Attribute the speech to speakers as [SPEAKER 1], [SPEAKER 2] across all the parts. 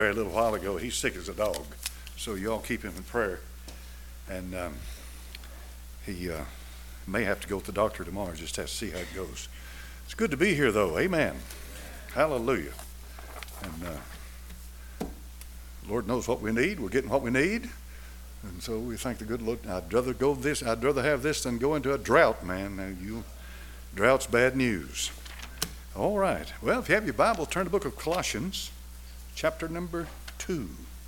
[SPEAKER 1] A little while ago. He's sick as a dog, so you all keep him in prayer. And he may have to go to the doctor tomorrow. Just have to see how it goes. It's good to be here, though. Amen. Hallelujah. And the Lord knows what we need. We're getting what we need, and so we thank the good Lord. I'd rather have this than go into a drought, man. Drought's bad news. All right. Well, if you have your Bible, turn to the book of Colossians. Chapter number 2.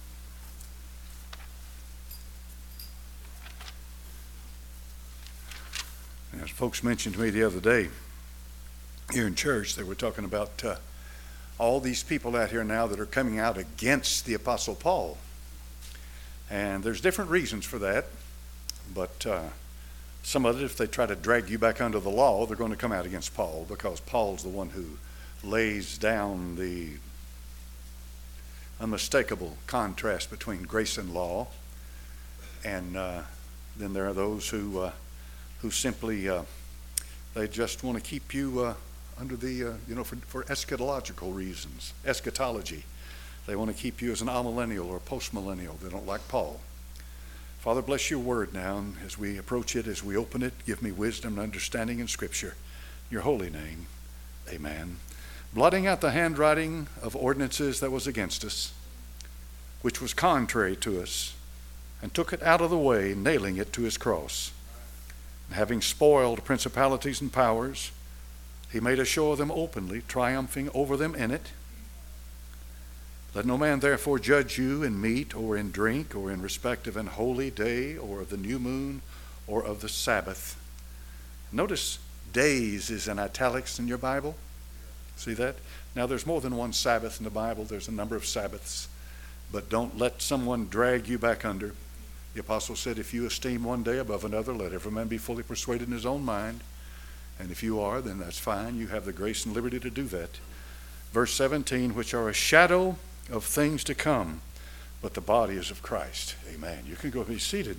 [SPEAKER 1] As folks mentioned to me the other day here in church, they were talking about all these people out here now that are coming out against the Apostle Paul. And there's different reasons for that, but some of it, if they try to drag you back under the law, they're going to come out against Paul, because Paul's the one who lays down the unmistakable contrast between grace and law. And then there are those who simply they just want to keep you under the for eschatological reasons, eschatology. They want to keep you as an amillennial or postmillennial. They don't like Paul. Father, bless your word now, and as we approach it, as we open it, give me wisdom and understanding in Scripture. In your holy name, amen. Blotting out the handwriting of ordinances that was against us, which was contrary to us, and took it out of the way, nailing it to his cross. And having spoiled principalities and powers, he made a show of them openly, triumphing over them in it. Let no man therefore judge you in meat or in drink or in respect of an holy day or of the new moon or of the Sabbath. Notice days is in italics in your Bible. See that? Now there's more than one Sabbath in the Bible. There's a number of Sabbaths. But don't let someone drag you back under. The apostle said, if you esteem one day above another, let every man be fully persuaded in his own mind. And if you are, then that's fine. You have the grace and liberty to do that. Verse 17, which are a shadow of things to come, but the body is of Christ. Amen. You can go be seated.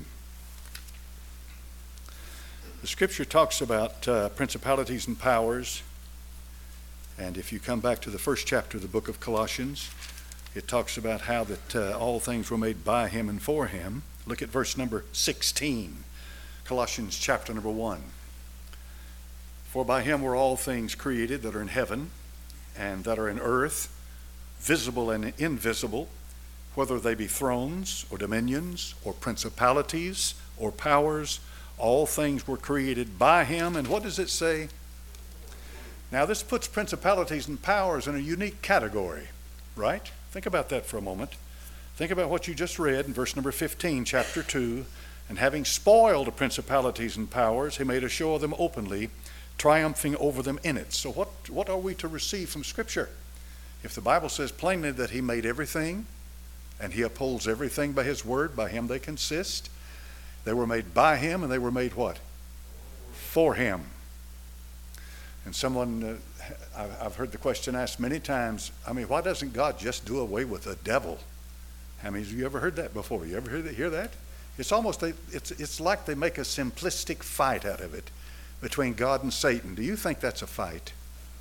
[SPEAKER 1] The scripture talks about principalities and powers. And if you come back to the first chapter of the book of Colossians, it talks about how that all things were made by him and for him. Look at verse number 16, Colossians chapter number 1. For by him were all things created that are in heaven and that are in earth, visible and invisible, whether they be thrones or dominions or principalities or powers. All things were created by him. And what does it say? Now, this puts principalities and powers in a unique category, right? Think about that for a moment. Think about what you just read in verse number 15, chapter 2. And having spoiled the principalities and powers, he made a show of them openly, triumphing over them in it. So what are we to receive from Scripture? If the Bible says plainly that he made everything, and he upholds everything by his word, by him they consist. They were made by him, and they were made what? For him. And someone, I've heard the question asked many times, why doesn't God just do away with the devil? Have you ever heard that before? You ever hear that? It's almost, it's like they make a simplistic fight out of it between God and Satan. Do you think that's a fight?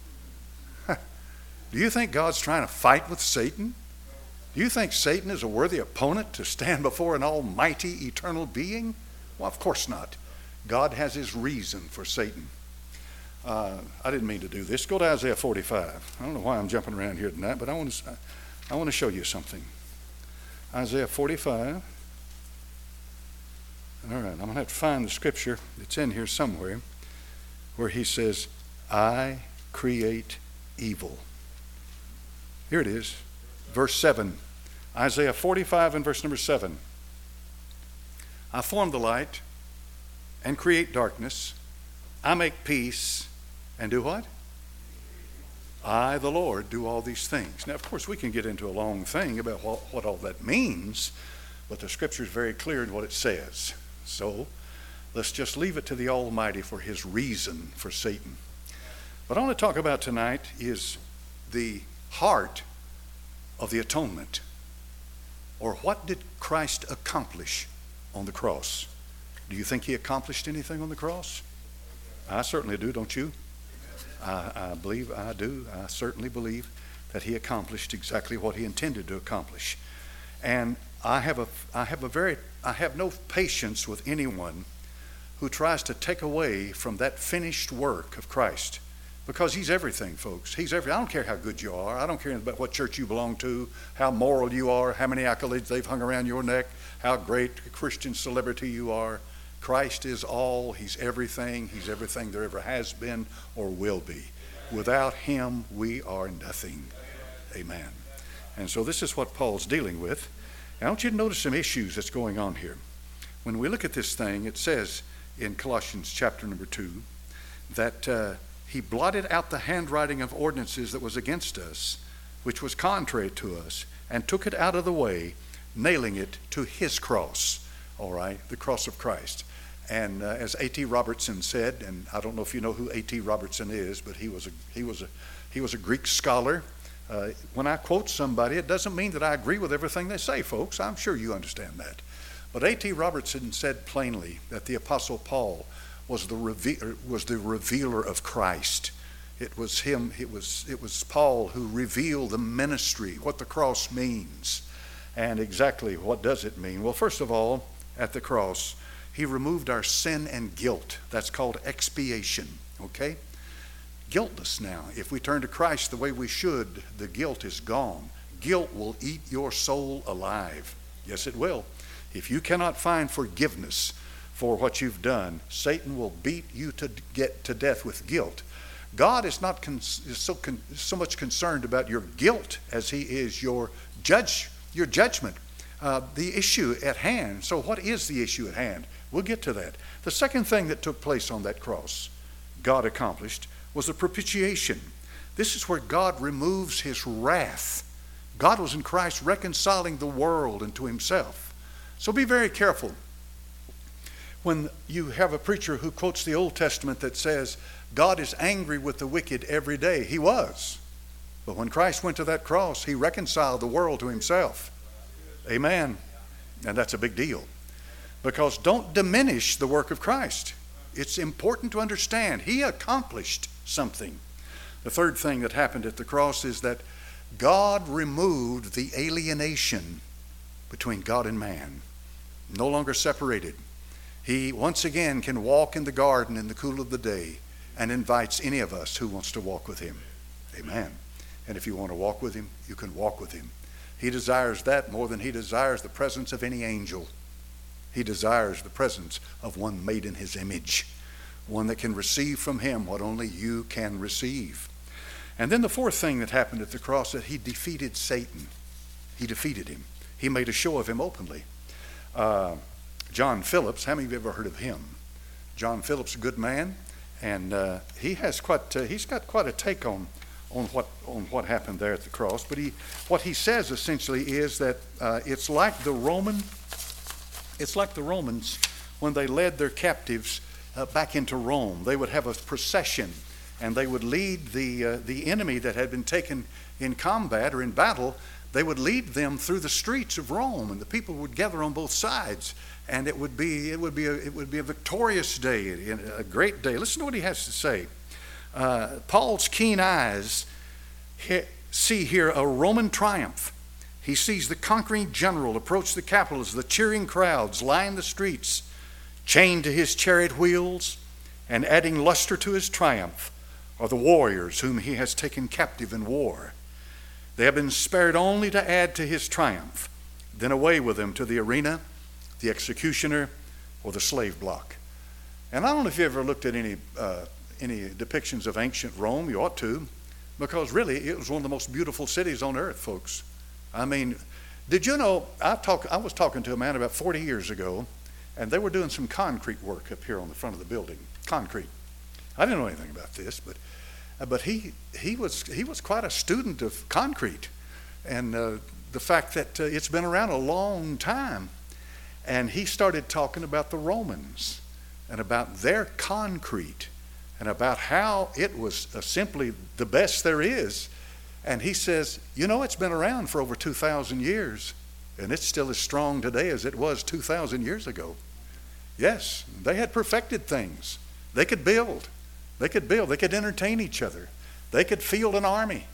[SPEAKER 1] Do you think God's trying to fight with Satan? Do you think Satan is a worthy opponent to stand before an almighty eternal being? Well, of course not. God has his reason for Satan. I didn't mean to do this. Go to Isaiah 45. I don't know why I'm jumping around here tonight, but I want to show you something. Isaiah 45. All right, I'm going to have to find the scripture. It's in here somewhere where he says, I create evil. Here it is, verse 7. Isaiah 45 and verse number 7. I form the light and create darkness. I make peace and do what? I, the Lord, do all these things. Now, of course, we can get into a long thing about what all that means, but the scripture is very clear in what it says. So let's just leave it to the Almighty for his reason for Satan. What I want to talk about tonight is the heart of the atonement, or what did Christ accomplish on the cross? Do you think he accomplished anything on the cross? I certainly do, don't you? I believe I do. I certainly believe that he accomplished exactly what he intended to accomplish. And I have no patience with anyone who tries to take away from that finished work of Christ, because he's everything, folks. He's everything. I don't care how good you are. I don't care about what church you belong to, how moral you are, how many accolades they've hung around your neck, how great a Christian celebrity you are. Christ is all. He's everything. He's everything there ever has been or will be. Without him, we are nothing. Amen. And so this is what Paul's dealing with. And I want you to notice some issues that's going on here. When we look at this thing, it says in Colossians chapter number 2 that he blotted out the handwriting of ordinances that was against us, which was contrary to us, and took it out of the way, nailing it to his cross. All right, the cross of Christ. And as A.T. Robertson said, and I don't know if you know who A.T. Robertson is, but he was a Greek scholar. When I quote somebody, it doesn't mean that I agree with everything they say, folks. I'm sure you understand that. But A.T. Robertson said plainly that the Apostle Paul was the revealer of Christ. It was him. It was Paul who revealed the ministry, what the cross means, and exactly what does it mean. Well, first of all, at the cross, he removed our sin and guilt. That's called expiation. Okay, guiltless now. If we turn to Christ the way we should, the guilt is gone. Guilt will eat your soul alive. Yes, it will. If you cannot find forgiveness for what you've done, Satan will beat you to get to death with guilt. God is not so much concerned about your guilt as he is your judgment, the issue at hand. So what is the issue at hand? We'll get to that. The second thing that took place on that cross, God accomplished, was a propitiation. This is where God removes his wrath. God was in Christ reconciling the world unto himself. So be very careful when you have a preacher who quotes the Old Testament that says God is angry with the wicked every day. He was. But when Christ went to that cross, he reconciled the world to himself. Amen. And that's a big deal. Because don't diminish the work of Christ. It's important to understand he accomplished something. The third thing that happened at the cross is that God removed the alienation between God and man. No longer separated. He once again can walk in the garden in the cool of the day and invites any of us who wants to walk with him. Amen. And if you want to walk with him, you can walk with him. He desires that more than he desires the presence of any angel. He desires the presence of one made in his image, one that can receive from him what only you can receive. And then the fourth thing that happened at the cross, that he defeated Satan. He defeated him. He made a show of him openly. John Phillips, how many of you have ever heard of him? John Phillips, a good man, and he's got quite a take on what happened there at the cross. But what he says essentially is that it's like the Romans when they led their captives back into Rome. They would have a procession, and they would lead the enemy that had been taken in combat or in battle. They would lead them through the streets of Rome, and the people would gather on both sides, and it would be a victorious day, a great day. Listen to what he has to say. Paul's keen eyes see here a Roman triumph. He sees the conquering general approach the capital as the cheering crowds line the streets, chained to his chariot wheels, and adding luster to his triumph are the warriors whom he has taken captive in war. They have been spared only to add to his triumph. Then away with him to the arena, the executioner, or the slave block. And I don't know if you ever looked at any depictions of ancient Rome. You ought to, because really it was one of the most beautiful cities on earth, folks. I mean, did you know, I was talking to a man about 40 years ago, and they were doing some concrete work up here on the front of the building. Concrete. I didn't know anything about this, but he was quite a student of concrete, and the fact that it's been around a long time. And he started talking about the Romans and about their concrete and about how it was simply the best there is. And he says, you know, it's been around for over 2,000 years, and it's still as strong today as it was 2,000 years ago. Yes, they had perfected things. They could build. They could entertain each other. They could field an army.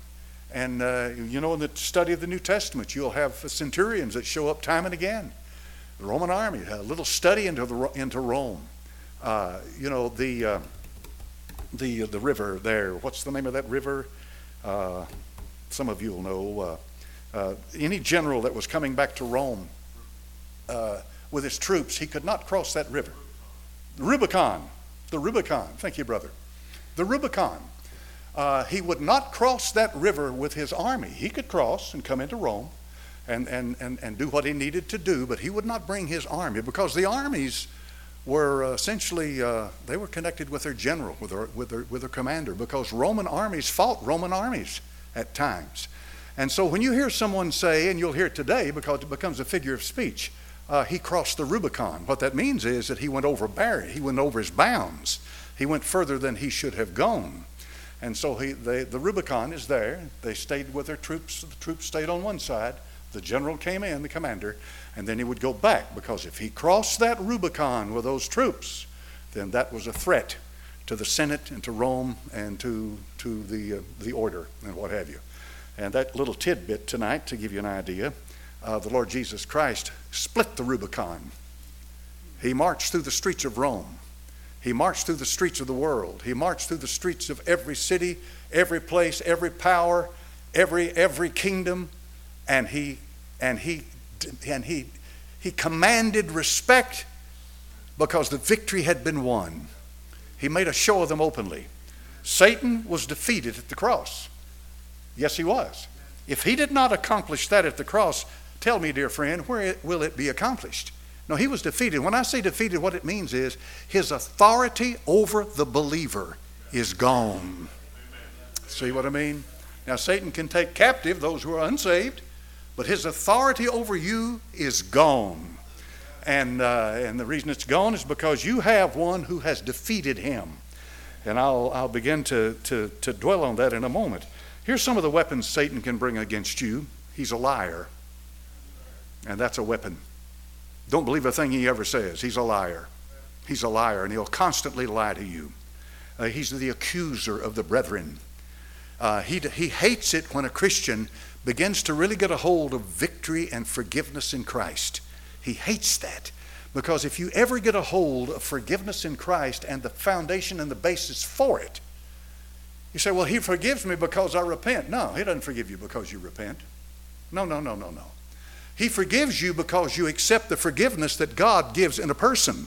[SPEAKER 1] And in the study of the New Testament, you'll have centurions that show up time and again. The Roman army, a little study into Rome. The river there. What's the name of that river? Some of you will know. Any general that was coming back to Rome with his troops, he could not cross that river. The Rubicon. Thank you, brother. The Rubicon. He would not cross that river with his army. He could cross and come into Rome and do what he needed to do, but he would not bring his army, because the armies were essentially, they were connected with their general, with their commander, because Roman armies fought Roman armies at times. And so when you hear someone say, and you'll hear it today because it becomes a figure of speech, he crossed the Rubicon. What that means is that he went over his bounds. He went further than he should have gone. And so the Rubicon is there. They stayed with their troops. The troops stayed on one side. The general came in, the commander, and then he would go back, because if he crossed that Rubicon with those troops, then that was a threat to the Senate and to Rome and to the order and what have you. And that little tidbit tonight, to give you an idea, the Lord Jesus Christ split the Rubicon. He marched through the streets of Rome. He marched through the streets of the world. He marched through the streets of every city, every place, every power, every kingdom, and he commanded respect, because the victory had been won. He made a show of them openly. Satan was defeated at the cross. Yes, he was. If he did not accomplish that at the cross, tell me, dear friend, where will it be accomplished? No, he was defeated. When I say defeated, what it means is his authority over the believer is gone. See what I mean? Now, Satan can take captive those who are unsaved, but his authority over you is gone. And the reason it's gone is because you have one who has defeated him. And I'll begin to dwell on that in a moment. Here's some of the weapons Satan can bring against you. He's a liar. And that's a weapon. Don't believe a thing he ever says. He's a liar. He's a liar, and he'll constantly lie to you. He's the accuser of the brethren. He hates it when a Christian begins to really get a hold of victory and forgiveness in Christ. He hates that, because if you ever get a hold of forgiveness in Christ and the foundation and the basis for it, you say, well, he forgives me because I repent. No, he doesn't forgive you because you repent. No. He forgives you because you accept the forgiveness that God gives in a person.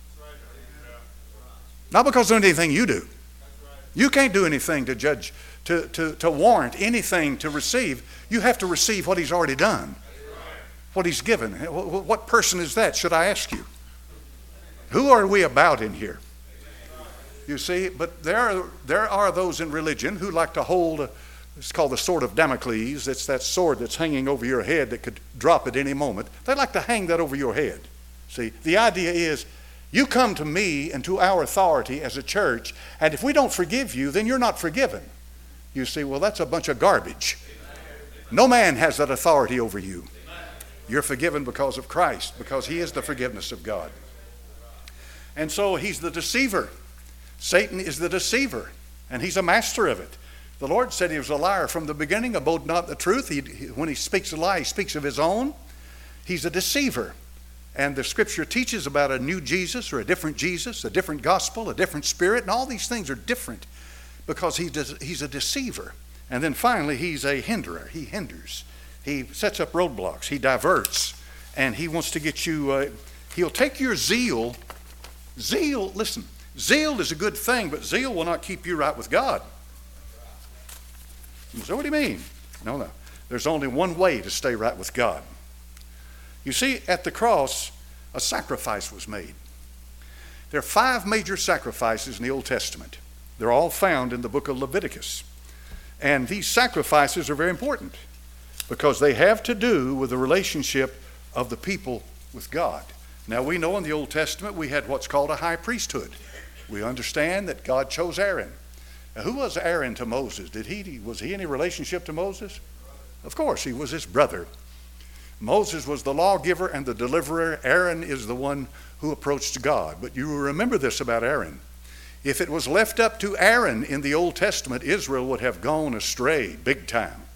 [SPEAKER 1] Not because of anything you do. You can't do anything to judge, to warrant anything to receive. You have to receive what he's already done, what he's given. What person is that, should I ask you? Who are we about in here? You see, but there are those in religion who like to hold, it's called the sword of Damocles. It's that sword that's hanging over your head that could drop at any moment. They like to hang that over your head. See, the idea is, you come to me and to our authority as a church, and if we don't forgive you, then you're not forgiven. You see, well, that's a bunch of garbage. No man has that authority over you. You're forgiven because of Christ, because he is the forgiveness of God. And so he's the deceiver. Satan is the deceiver, and he's a master of it. The Lord said he was a liar from the beginning, abode not the truth. When he speaks a lie, he speaks of his own. He's a deceiver. And the scripture teaches about a new Jesus, or a different gospel, a different spirit, and all these things are different because he's a deceiver. And then finally, he's a hinderer. He hinders. He sets up roadblocks. He diverts. And he wants to get you, he'll take your zeal. Zeal, listen, zeal is a good thing, but zeal will not keep you right with God. So what do you mean? No. There's only one way to stay right with God. You see, at the cross, a sacrifice was made. There are 5 major sacrifices in the Old Testament. They're all found in the book of Leviticus. And these sacrifices are very important because they have to do with the relationship of the people with God. Now, we know in the Old Testament we had what's called a high priesthood. We understand that God chose Aaron. Now, who was Aaron to Moses? Was he any relationship to Moses? Of course, he was his brother. Moses was the lawgiver and the deliverer. Aaron is the one who approached God. But you remember this about Aaron. If it was left up to Aaron in the Old Testament, Israel would have gone astray big time.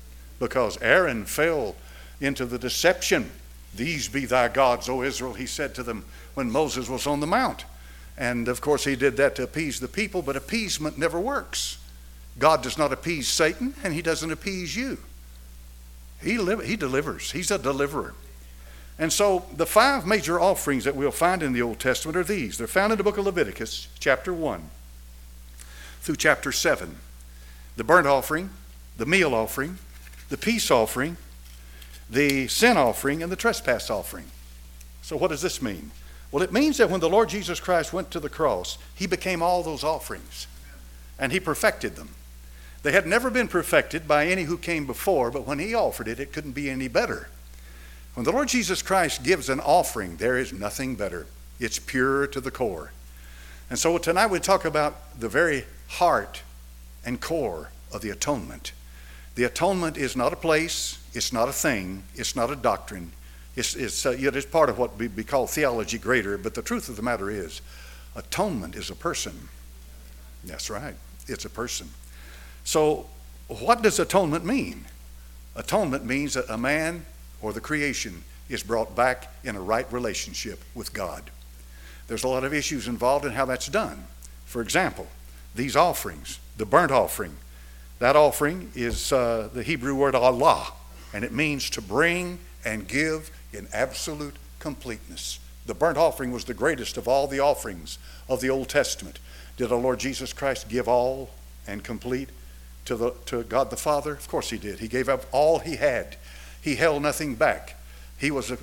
[SPEAKER 1] because Aaron fell into the deception. These be thy gods, O Israel, he said to them when Moses was on the mount. And of course he did that to appease the people, but appeasement never works. God does not appease Satan, and he doesn't appease you. He delivers. He's a deliverer. And so the 5 major offerings that we'll find in the Old Testament are these. They're found in the book of Leviticus, chapter 1 through chapter 7. The burnt offering, the meal offering, the peace offering, the sin offering, and the trespass offering. So what does this mean? Well, it means that when the Lord Jesus Christ went to the cross, he became all those offerings, and he perfected them. They had never been perfected by any who came before, but when he offered it, it couldn't be any better. When the Lord Jesus Christ gives an offering, there is nothing better. It's pure to the core. And so tonight we talk about the very heart and core of the atonement. The atonement is not a place, it's not a thing, it's not a doctrine. It's part of what we call theology greater, but the truth of the matter is, atonement is a person. That's right, it's a person. So what does atonement mean? Atonement means that a man or the creation is brought back in a right relationship with God. There's a lot of issues involved in how that's done. For example, these offerings, the burnt offering, that offering is the Hebrew word Allah, and it means to bring and give in absolute completeness. The burnt offering was the greatest of all the offerings of the Old Testament. Did our Lord Jesus Christ give all and complete to God the Father? Of course he did. He gave up all he had. He held nothing back. He was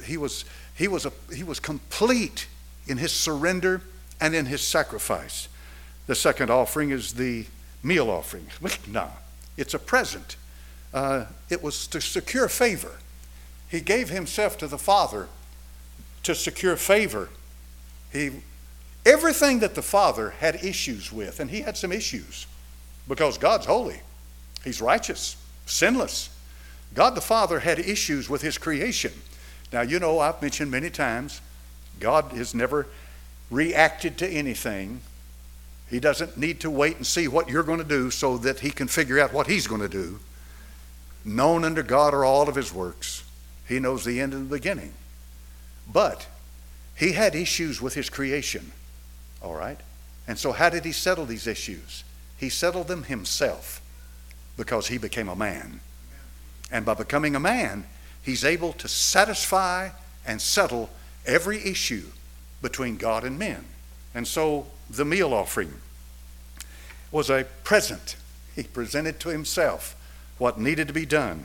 [SPEAKER 1] complete in his surrender and in his sacrifice. The second offering is the meal offering. No, it's a present. It was to secure favor. He gave himself to the Father to secure favor. Everything that the Father had issues with, and he had some issues because God's holy. He's righteous, sinless. God the Father had issues with his creation. Now, you know, I've mentioned many times, God has never reacted to anything. He doesn't need to wait and see what you're going to do so that he can figure out what he's going to do. Known unto God are all of his works. He knows the end and the beginning. But he had issues with his creation, all right? And so how did he settle these issues? He settled them himself because he became a man. And by becoming a man, he's able to satisfy and settle every issue between God and men. And so the meal offering was a present. He presented to himself what needed to be done.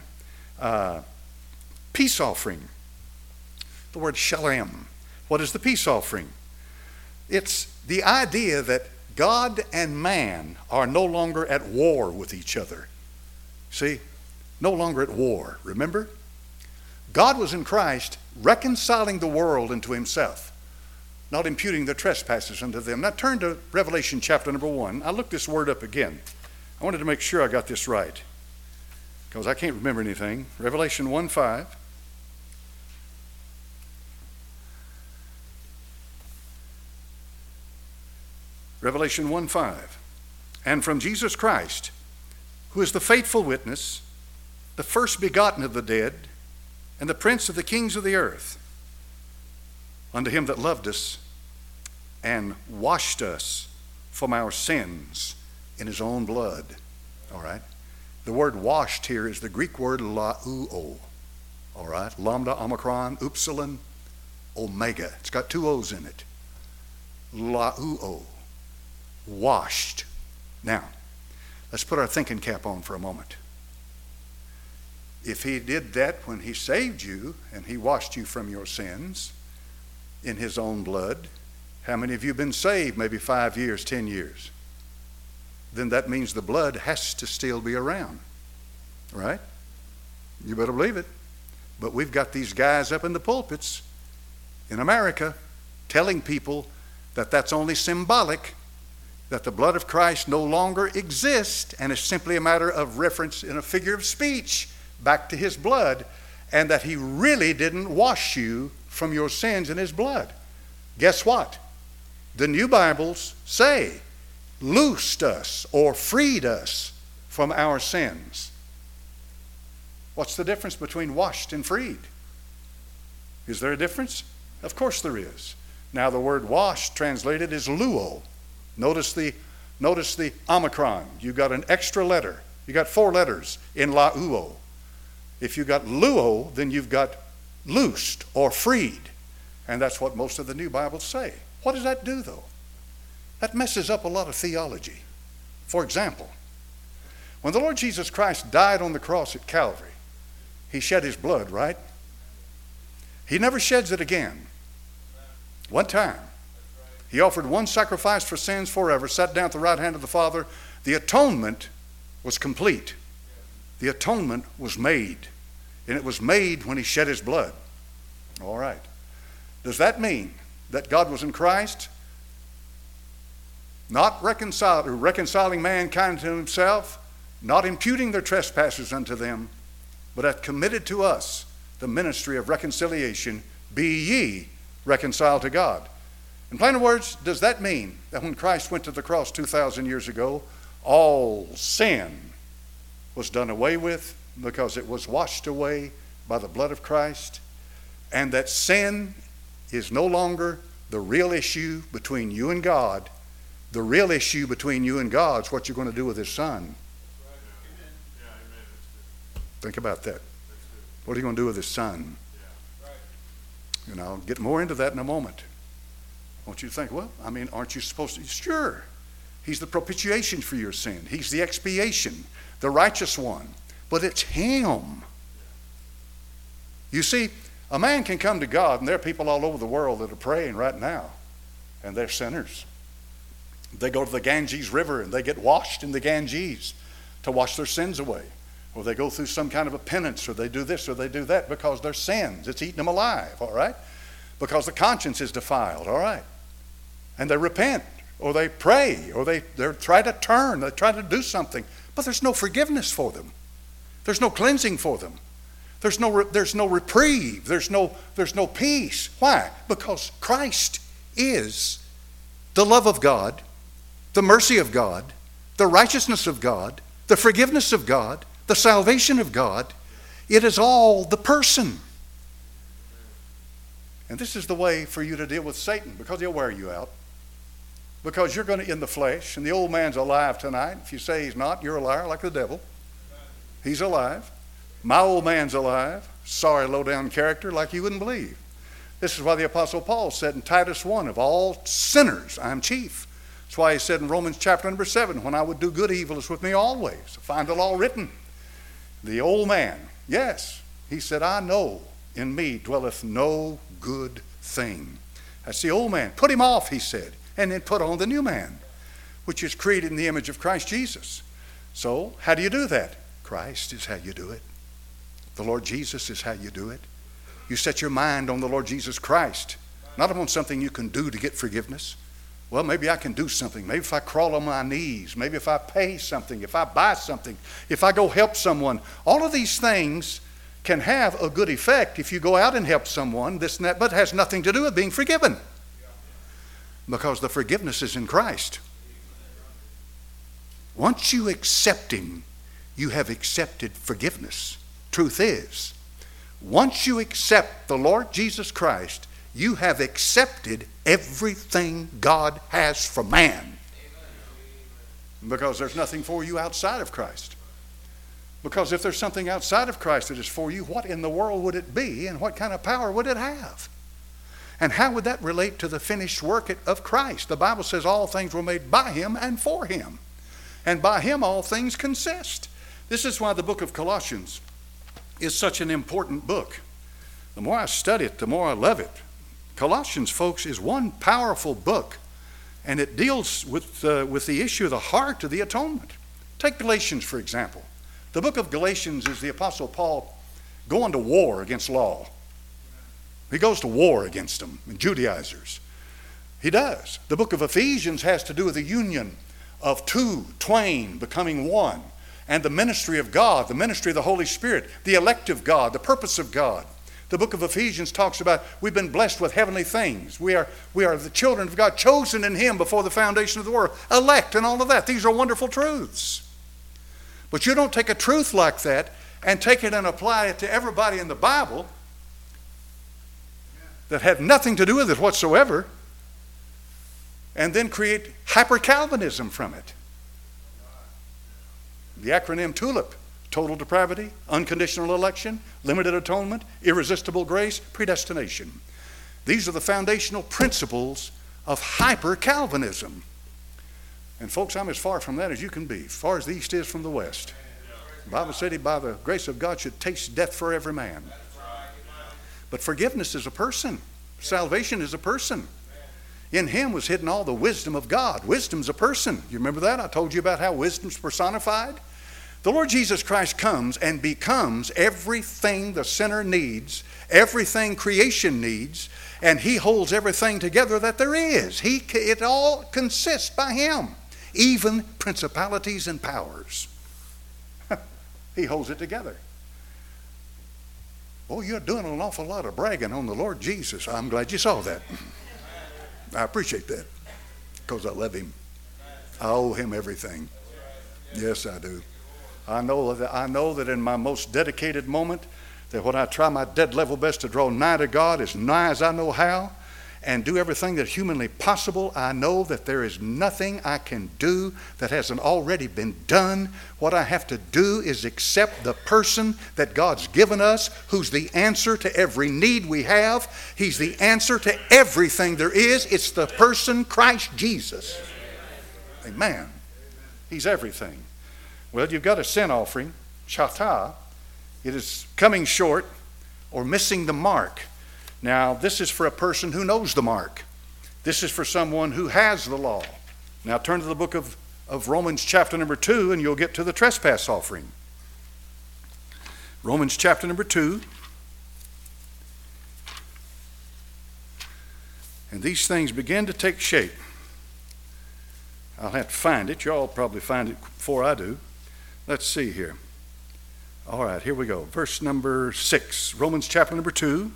[SPEAKER 1] Peace offering. The word shalom. What is the peace offering? It's the idea that God and man are no longer at war with each other. See? No longer at war. Remember? God was in Christ reconciling the world unto himself, not imputing their trespasses unto them. Now turn to Revelation chapter number 1. I looked this word up again. I wanted to make sure I got this right because I can't remember anything. Revelation 1:5. Revelation 1:5. And from Jesus Christ, who is the faithful witness, the first begotten of the dead, and the prince of the kings of the earth, unto him that loved us and washed us from our sins in his own blood. All right? The word washed here is the Greek word lauo. All right? Lambda, omicron, upsilon, omega. It's got 2 O's in it. Lauo. Washed. Now, let's put our thinking cap on for a moment. If he did that when he saved you and he washed you from your sins in his own blood, how many of you have been saved maybe 5 years, 10 years? Then that means the blood has to still be around, right? You better believe it. But we've got these guys up in the pulpits in America telling people that that's only symbolic, that the blood of Christ no longer exists and it's simply a matter of reference in a figure of speech back to his blood, and that he really didn't wash you from your sins in his blood. Guess what? The new Bibles say, loosed us or freed us from our sins. What's the difference between washed and freed? Is there a difference? Of course there is. Now the word washed translated is luo. Notice the omicron. You got an extra letter. You got 4 letters in lauo. If you got luo, then you've got loosed or freed. And that's what most of the new Bibles say. What does that do though? That messes up a lot of theology. For example, when the Lord Jesus Christ died on the cross at Calvary, he shed his blood, right? He never sheds it again. One time. He offered one sacrifice for sins forever, sat down at the right hand of the Father. The atonement was complete. The atonement was made. And it was made when he shed his blood. All right. Does that mean that God was in Christ, not reconciling mankind to himself, not imputing their trespasses unto them, but hath committed to us the ministry of reconciliation? Be ye reconciled to God. In plain words, does that mean that when Christ went to the cross 2,000 years ago, all sin was done away with because it was washed away by the blood of Christ, and that sin is no longer the real issue between you and God? The real issue between you and God is what you're going to do with his Son. Think about that. What are you going to do with his Son? And I'll get more into that in a moment. I want you to think, well, I mean, aren't you supposed to? Sure. He's the propitiation for your sin. He's the expiation, the righteous one. But it's him. You see, a man can come to God, and there are people all over the world that are praying right now, and they're sinners. They go to the Ganges River, and they get washed in the Ganges to wash their sins away. Or they go through some kind of a penance, or they do this, or they do that, because their sins, it's eating them alive, all right? Because the conscience is defiled, all right? And they repent, or they pray, or they try to turn, they try to do something, but there's no forgiveness for them. There's no cleansing for them. There's no reprieve. There's no peace. Why? Because Christ is the love of God, the mercy of God, the righteousness of God, the forgiveness of God, the salvation of God. It is all the person. And this is the way for you to deal with Satan, because he'll wear you out. Because you're going to in the flesh, and the old man's alive tonight. If you say he's not, you're a liar like the devil. He's alive. My old man's alive. Sorry, low-down character like you wouldn't believe. This is why the Apostle Paul said in Titus 1, of all sinners, I'm chief. That's why he said in Romans chapter number 7, when I would do good, evil is with me always. I find the law written. The old man, yes, he said, I know in me dwelleth no good thing. That's the old man. Put him off, he said, and then put on the new man, which is created in the image of Christ Jesus. So, how do you do that? Christ is how you do it. The Lord Jesus is how you do it. You set your mind on the Lord Jesus Christ, not upon something you can do to get forgiveness. Well, maybe I can do something. Maybe if I crawl on my knees, maybe if I pay something, if I buy something, if I go help someone. All of these things can have a good effect if you go out and help someone, this and that, but it has nothing to do with being forgiven. Because the forgiveness is in Christ. Once you accept him, you have accepted forgiveness. Truth is, once you accept the Lord Jesus Christ, you have accepted everything God has for man. Because there's nothing for you outside of Christ. Because if there's something outside of Christ that is for you, what in the world would it be, and what kind of power would it have? And how would that relate to the finished work of Christ? The Bible says all things were made by him and for him. And by him all things consist. This is why the book of Colossians is such an important book. The more I study it, the more I love it. Colossians, folks, is one powerful book, and it deals with the issue of the heart of the atonement. Take Galatians, for example. The book of Galatians is the Apostle Paul going to war against law. He goes to war against them, and Judaizers. He does. The book of Ephesians has to do with the union of two, twain, becoming one, and the ministry of God, the ministry of the Holy Spirit, the elect of God, the purpose of God. The book of Ephesians talks about we've been blessed with heavenly things. We are the children of God, chosen in him before the foundation of the world, elect and all of that. These are wonderful truths. But you don't take a truth like that and take it and apply it to everybody in the Bible that had nothing to do with it whatsoever, and then create hyper-Calvinism from it. The acronym TULIP: total depravity, unconditional election, limited atonement, irresistible grace, predestination. These are the foundational principles of hyper-Calvinism. And folks, I'm as far from that as you can be, as far as the east is from the west. The Bible said he, by the grace of God, should taste death for every man. But forgiveness is a person. Salvation is a person. In him was hidden all the wisdom of God. Wisdom's a person. You remember that? I told you about how wisdom's personified. The Lord Jesus Christ comes and becomes everything the sinner needs, everything creation needs, and he holds everything together that there is. It all consists by him, even principalities and powers. He holds it together. Oh, you're doing an awful lot of bragging on the Lord Jesus. I'm glad you saw that. I appreciate that because I love him. I owe him everything. Yes, I do. I know that in my most dedicated moment, that when I try my dead level best to draw nigh to God, as nigh as I know how, and do everything that's humanly possible, I know that there is nothing I can do that hasn't already been done. What I have to do is accept the person that God's given us, who's the answer to every need we have. He's the answer to everything there is. It's the person Christ Jesus. Amen. He's everything. Well, you've got a sin offering, chatah. It is coming short or missing the mark. Now, this is for a person who knows the mark. This is for someone who has the law. Now, turn to the book of Romans chapter number 2, and you'll get to the trespass offering. Romans chapter number 2. And these things begin to take shape. I'll have to find it. Y'all probably find it before I do. Let's see here. All right, here we go. Verse number 6. Romans chapter number 2.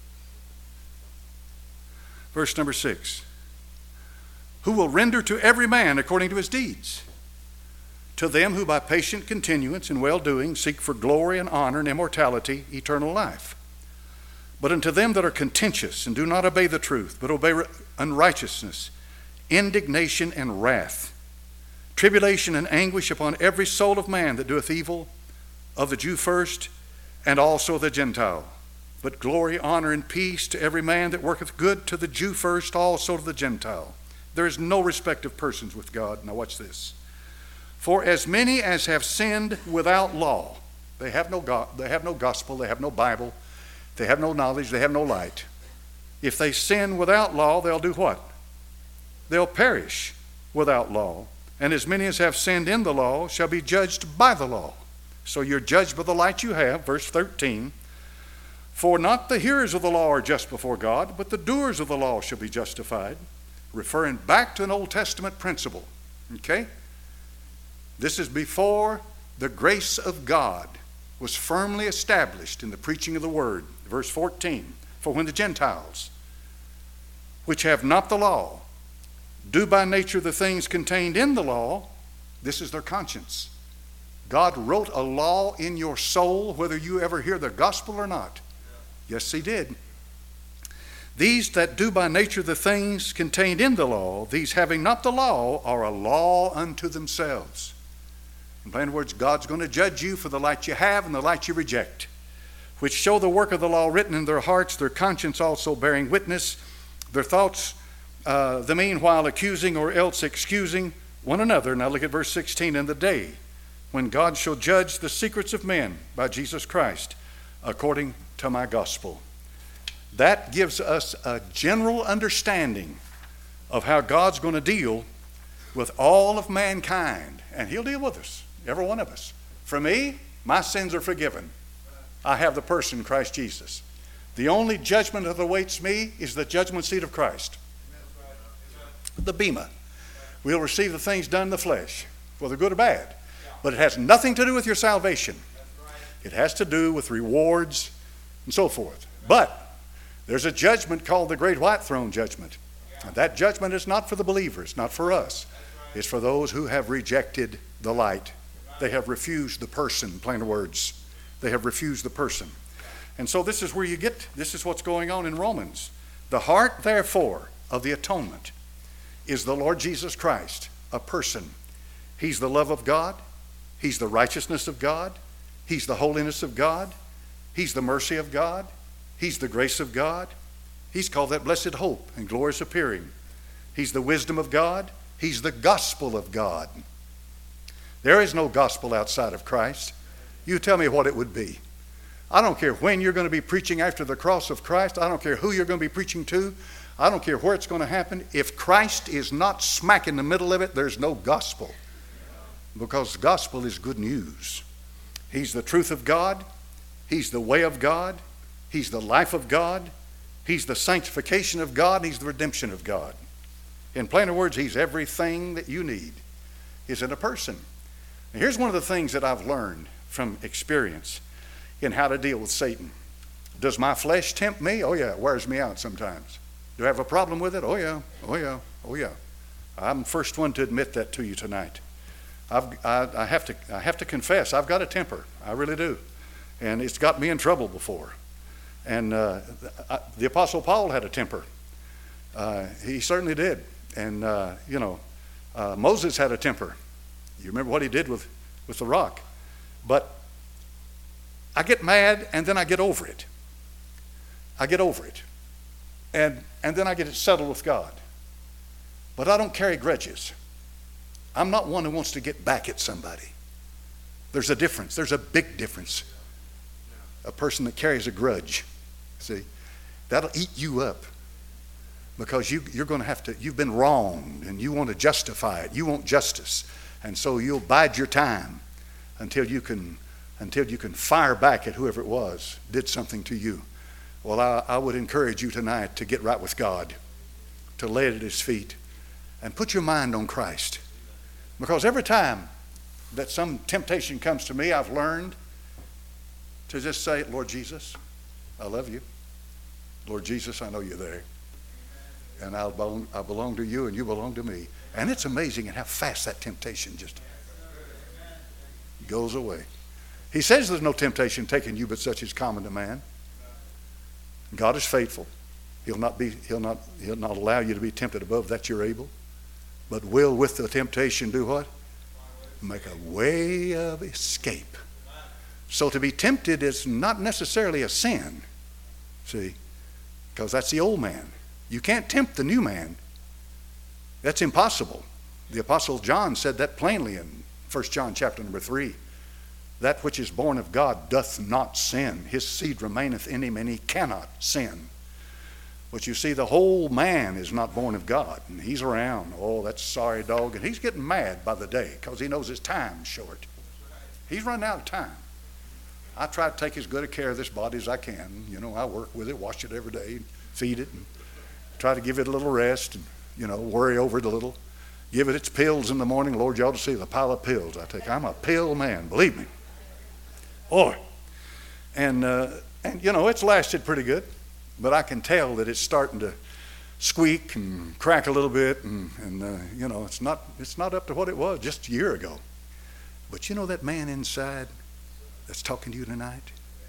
[SPEAKER 1] Verse number 6. Who will render to every man according to his deeds? To them who by patient continuance in well-doing seek for glory and honor and immortality, eternal life. But unto them that are contentious and do not obey the truth, but obey unrighteousness, indignation and wrath, tribulation and anguish upon every soul of man that doeth evil, of the Jew first, and also the Gentile. But glory, honor, and peace to every man that worketh good, to the Jew first, also to the Gentile. There is no respect of persons with God. Now watch this. For as many as have sinned without law, they have no God, they have no gospel, they have no Bible, they have no knowledge, they have no light. If they sin without law, they'll do what? They'll perish without law. And as many as have sinned in the law shall be judged by the law. So you're judged by the light you have, verse 13. For not the hearers of the law are just before God, but the doers of the law shall be justified. Referring back to an Old Testament principle. Okay? This is before the grace of God was firmly established in the preaching of the word. Verse 14. For when the Gentiles, which have not the law, do by nature the things contained in the law, this is their conscience. God wrote a law in your soul, whether you ever hear the gospel or not. Yes, he did. These that do by nature the things contained in the law, these having not the law, are a law unto themselves. In plain words, God's going to judge you for the light you have and the light you reject, which show the work of the law written in their hearts, their conscience also bearing witness, their thoughts the meanwhile accusing or else excusing one another. Now look at verse 16. In the day when God shall judge the secrets of men by Jesus Christ, according to my gospel. That gives us a general understanding of how God's going to deal with all of mankind. And he'll deal with us, every one of us. For me, my sins are forgiven. I have the person, Christ Jesus. The only judgment that awaits me is the judgment seat of Christ. The bema. We'll receive the things done in the flesh, whether good or bad. But it has nothing to do with your salvation. It has to do with rewards and so forth. But there's a judgment called the Great White Throne Judgment. And that judgment is not for the believers, not for us. It's for those who have rejected the light. They have refused the person, in plain words. They have refused the person. And so this is what's going on in Romans. The heart, therefore, of the atonement is the Lord Jesus Christ, a person. He's the love of God. He's the righteousness of God. He's the holiness of God. He's the mercy of God. He's the grace of God. He's called that blessed hope and glorious appearing. He's the wisdom of God. He's the gospel of God. There is no gospel outside of Christ. You tell me what it would be. I don't care when you're going to be preaching after the cross of Christ. I don't care who you're going to be preaching to. I don't care where it's going to happen. If Christ is not smack in the middle of it, there's no gospel. Because the gospel is good news. He's the truth of God. He's the way of God. He's the life of God. He's the sanctification of God. He's the redemption of God. In plainer words, he's everything that you need is in a person. And here's one of the things that I've learned from experience in how to deal with Satan. Does my flesh tempt me? Oh yeah, it wears me out sometimes. Do I have a problem with it? Oh yeah, oh yeah, oh yeah. I'm the first one to admit that to you tonight. I have to confess, I've got a temper. I really do. And it's got me in trouble before. And the Apostle Paul had a temper. He certainly did. And, Moses had a temper. You remember what he did with the rock. But I get mad and then I get over it. I get over it. And then I get it settled with God. But I don't carry grudges. I'm not one who wants to get back at somebody. There's a difference. There's a big difference. A person that carries a grudge, see, that'll eat you up. Because you're going to have to, you've been wronged and you want to justify it. You want justice. And so you'll bide your time until you can fire back at whoever it was did something to you. Well, I would encourage you tonight to get right with God, to lay it at his feet, and put your mind on Christ. Because every time that some temptation comes to me, I've learned to just say, Lord Jesus, I love you. Lord Jesus, I know you're there. And I belong to you and you belong to me. And it's amazing how fast that temptation just goes away. He says there's no temptation taken you but such as common to man. God is faithful. He'll not allow you to be tempted above that you're able. But will with the temptation do what? Make a way of escape. So to be tempted is not necessarily a sin. See? Because that's the old man. You can't tempt the new man. That's impossible. The Apostle John said that plainly in 1 John chapter number 3. That which is born of God doth not sin. His seed remaineth in him, and he cannot sin. But you see, the whole man is not born of God. And he's around, oh, that sorry dog. And he's getting mad by the day because he knows his time's short. He's running out of time. I try to take as good a care of this body as I can. You know, I work with it, wash it every day, feed it, and try to give it a little rest, and, worry over it a little. Give it its pills in the morning. Lord, you ought to see the pile of pills I take. I'm a pill man, believe me. Boy. And it's lasted pretty good. But I can tell that it's starting to squeak and crack a little bit, and it's not up to what it was just a year ago. But you know that man inside that's talking to you tonight?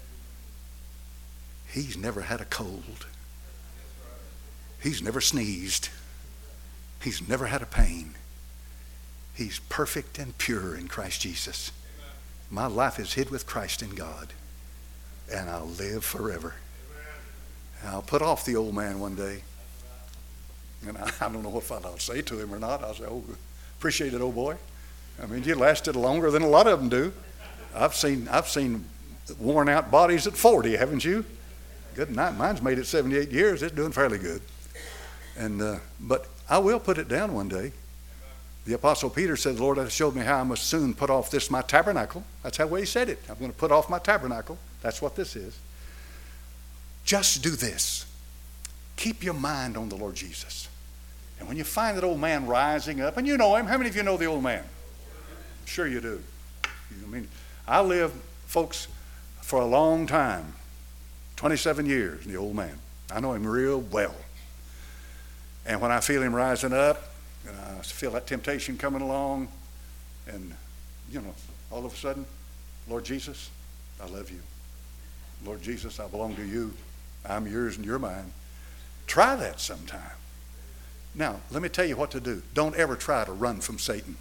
[SPEAKER 1] He's never had a cold. He's never sneezed. He's never had a pain. He's perfect and pure in Christ Jesus. My life is hid with Christ in God, and I'll live forever. I'll put off the old man one day. And I don't know if I'll say to him or not. I'll say, oh, appreciate it, old boy. I mean, you lasted longer than a lot of them do. I've seen worn out bodies at 40, haven't you? Good night. Mine's made it 78 years. It's doing fairly good. But I will put it down one day. The Apostle Peter said, the Lord has showed me how I must soon put off this my tabernacle. That's how he said it. I'm going to put off my tabernacle. That's what this is. Just do this. Keep your mind on the Lord Jesus. And when you find that old man rising up, and you know him, how many of you know the old man? I'm sure you do. I lived, folks, for a long time, 27 years, the old man. I know him real well. And when I feel him rising up, and I feel that temptation coming along, and, all of a sudden, Lord Jesus, I love you. Lord Jesus, I belong to you. I'm yours and you're mine. Try that sometime. Now, let me tell you what to do. Don't ever try to run from Satan.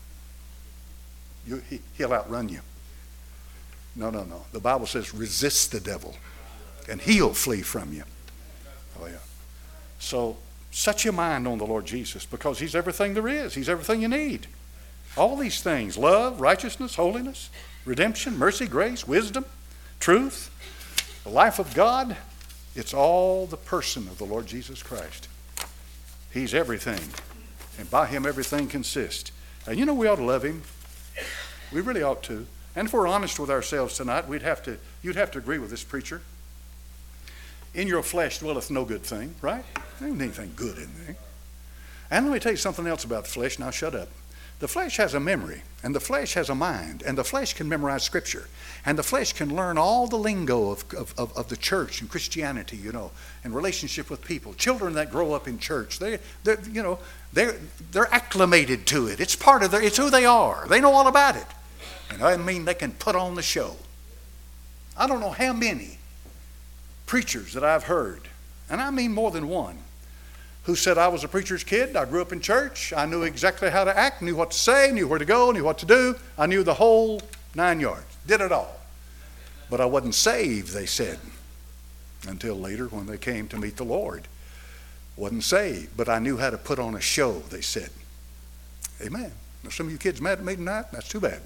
[SPEAKER 1] He'll outrun you. No. The Bible says resist the devil and he'll flee from you. Oh, yeah. So set your mind on the Lord Jesus because he's everything there is. He's everything you need. All these things, love, righteousness, holiness, redemption, mercy, grace, wisdom, truth, the life of God, it's all the person of the Lord Jesus Christ. He's everything. And by him everything consists. And you know we ought to love him. We really ought to. And if we're honest with ourselves tonight, you'd have to agree with this preacher. In your flesh dwelleth no good thing, right? There ain't anything good in there. And let me tell you something else about the flesh. Now shut up. The flesh has a memory, and the flesh has a mind, and the flesh can memorize Scripture, and the flesh can learn all the lingo of the church and Christianity, you know, and relationship with people. Children that grow up in church, they're acclimated to it. It's part of it's who they are. They know all about it. And I mean, they can put on the show. I don't know how many preachers that I've heard, and I mean more than one, who said, I was a preacher's kid, I grew up in church, I knew exactly how to act, knew what to say, knew where to go, knew what to do, I knew the whole 9 yards, did it all. But I wasn't saved, they said, until later when they came to meet the Lord. Wasn't saved, but I knew how to put on a show, they said. Amen. Now, some of you kids mad at me tonight? That's too bad.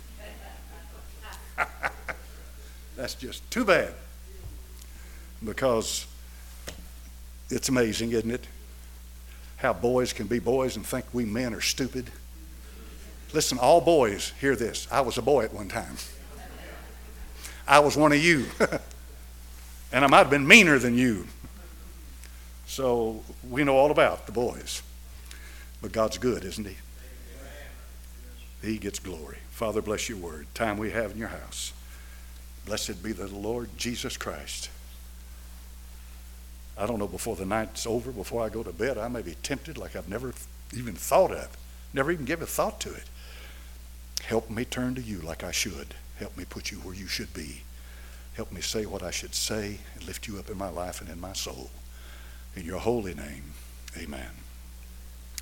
[SPEAKER 1] That's just too bad. Because it's amazing, isn't it? How boys can be boys and think we men are stupid. Listen, all boys, hear this. I was a boy at one time. I was one of you. And I might have been meaner than you. So we know all about the boys. But God's good, isn't he? He gets glory. Father, bless your word. Time we have in your house. Blessed be the Lord Jesus Christ. I don't know, before the night's over, before I go to bed, I may be tempted like I've never even thought of, never even given a thought to it. Help me turn to you like I should. Help me put you where you should be. Help me say what I should say and lift you up in my life and in my soul. In your holy name, amen.